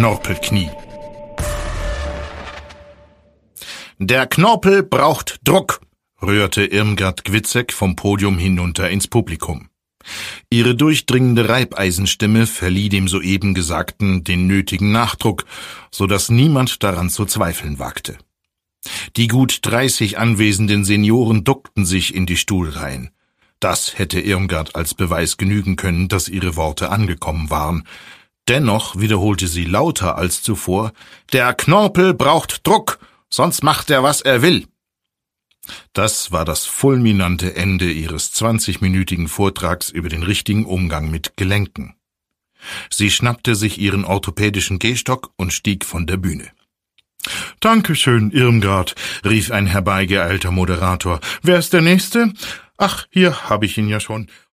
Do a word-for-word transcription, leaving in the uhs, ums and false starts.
Knorpelknie. Der Knorpel braucht Druck, rührte Irmgard Gwitzek vom Podium hinunter ins Publikum. Ihre durchdringende Reibeisenstimme verlieh dem soeben Gesagten den nötigen Nachdruck, so dass niemand daran zu zweifeln wagte. Die gut dreißig anwesenden Senioren duckten sich in die Stuhlreihen. Das hätte Irmgard als Beweis genügen können, dass ihre Worte angekommen waren. Dennoch wiederholte sie lauter als zuvor: »Der Knorpel braucht Druck, sonst macht er, was er will.« Das war das fulminante Ende ihres zwanzigminütigen Vortrags über den richtigen Umgang mit Gelenken. Sie schnappte sich ihren orthopädischen Gehstock und stieg von der Bühne. »Dankeschön, Irmgard«, rief ein herbeigeeilter Moderator. »Wer ist der Nächste? Ach, hier habe ich ihn ja schon.«